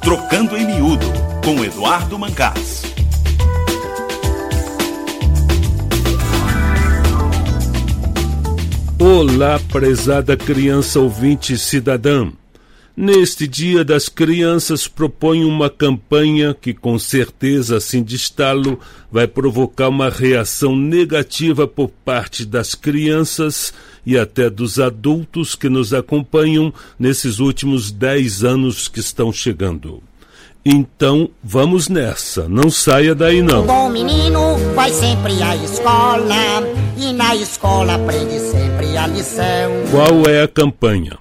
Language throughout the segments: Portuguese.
Trocando em Miúdo, com Eduardo Mancás. Olá, prezada criança ouvinte cidadã. Neste Dia das Crianças proponho uma campanha que com certeza, assim de estalo, vai provocar uma reação negativa por parte das crianças e até dos adultos que nos acompanham nesses últimos 10 anos que estão chegando. Então, vamos nessa, não saia daí não. Um bom menino vai sempre à escola e na escola aprende sempre a lição. Qual é a campanha?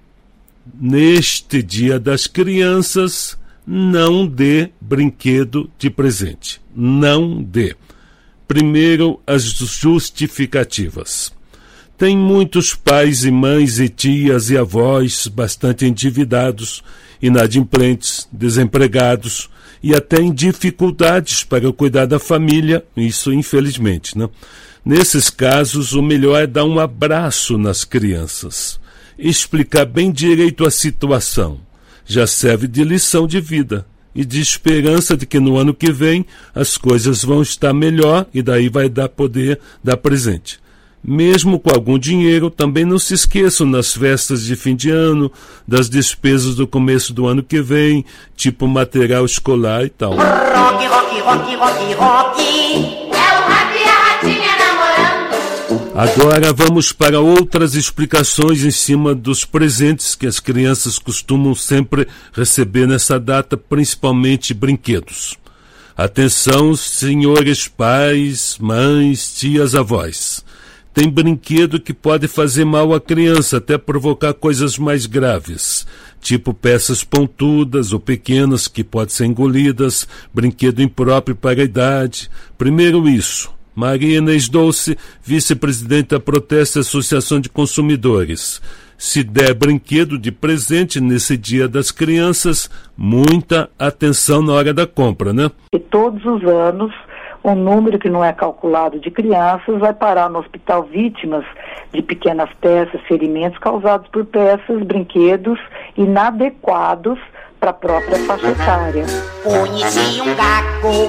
Neste Dia das Crianças, não dê brinquedo de presente. Não dê. Primeiro, as justificativas. Tem muitos pais e mães e tias e avós bastante endividados, inadimplentes, desempregados e até em dificuldades para cuidar da família, isso infelizmente, né? Nesses casos, o melhor é dar um abraço nas crianças, explicar bem direito a situação, já serve de lição de vida e de esperança de que no ano que vem as coisas vão estar melhor e daí vai poder dar presente. Mesmo com algum dinheiro, também não se esqueçam nas festas de fim de ano, das despesas do começo do ano que vem, tipo material escolar e tal. Rock, rock, rock, rock, rock. É o rato e a ratinha namorando. Agora vamos para outras explicações em cima dos presentes que as crianças costumam sempre receber nessa data, principalmente brinquedos. Atenção, senhores pais, mães, tias, avós. Tem brinquedo que pode fazer mal à criança, até provocar coisas mais graves, tipo peças pontudas ou pequenas que podem ser engolidas, brinquedo impróprio para a idade. Primeiro isso. Maria Inês Dolce, vice-presidente da Proteste Associação de Consumidores. Se der brinquedo de presente nesse Dia das Crianças, muita atenção na hora da compra, né? E todos os anos, um número que não é calculado de crianças vai parar no hospital vítimas de pequenas peças, ferimentos causados por peças, brinquedos inadequados para a própria faixa etária. Conheci um gato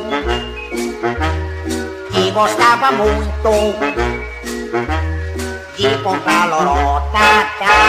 que gostava muito de comprar lorota,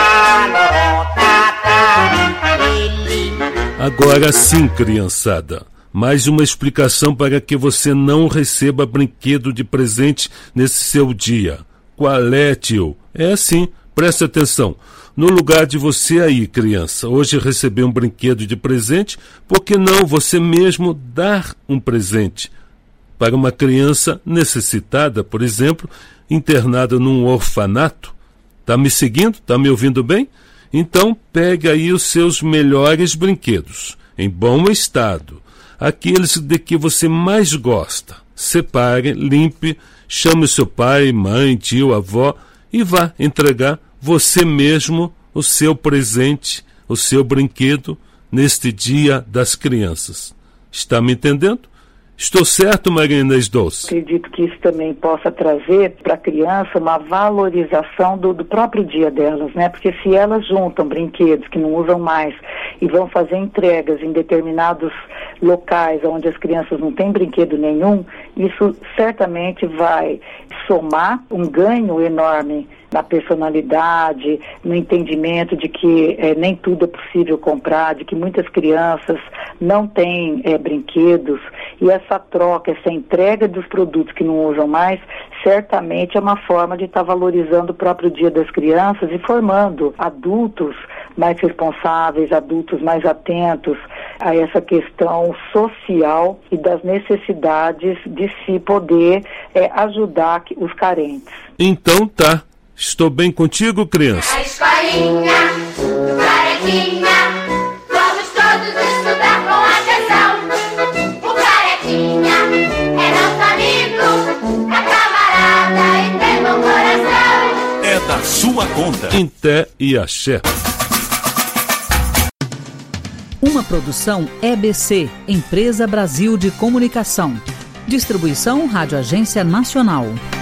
ele... Agora sim, criançada. Mais uma explicação para que você não receba brinquedo de presente nesse seu dia. Qual é, tio? É assim, preste atenção. No lugar de você aí, criança, hoje receber um brinquedo de presente, por que não você mesmo dar um presente para uma criança necessitada, por exemplo, internada num orfanato? Tá me seguindo? Tá me ouvindo bem? Então, pegue aí os seus melhores brinquedos, em bom estado. Aqueles de que você mais gosta. Separe, limpe, chame o seu pai, mãe, tio, avó e vá entregar você mesmo o seu presente, o seu brinquedo neste Dia das Crianças. Está me entendendo? Estou certo, Maria Inês Dolce? Acredito que isso também possa trazer para a criança uma valorização do próprio dia delas, né? Porque se elas juntam brinquedos que não usam mais e vão fazer entregas em determinados locais onde as crianças não têm brinquedo nenhum, isso certamente vai somar um ganho enorme na personalidade, no entendimento de que nem tudo é possível comprar, de que muitas crianças não têm brinquedos, e essa troca, essa entrega dos produtos que não usam mais, certamente é uma forma de estar valorizando o próprio Dia das Crianças e formando adultos mais responsáveis, adultos mais atentos a essa questão social e das necessidades de se poder ajudar os carentes. Então tá. Estou bem contigo, criança? A escolinha do Carequinha, vamos todos estudar com atenção. O Carequinha é nosso amigo, é camarada e tem bom coração. É da sua conta. Em té e axé. Uma produção EBC, Empresa Brasil de Comunicação. Distribuição Rádio Agência Nacional.